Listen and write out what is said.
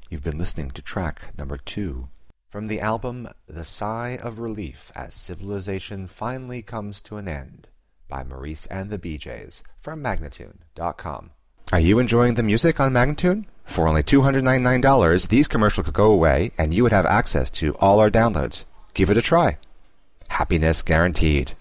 You've been listening to track number 2 from the album The Sigh of Relief as Civilization Finally Comes to an End by Maurice and the BJs from Magnatune.com. Are you enjoying the music on Magnatune? For only $299, these commercials could go away and you would have access to all our downloads. Give it a try. Happiness guaranteed.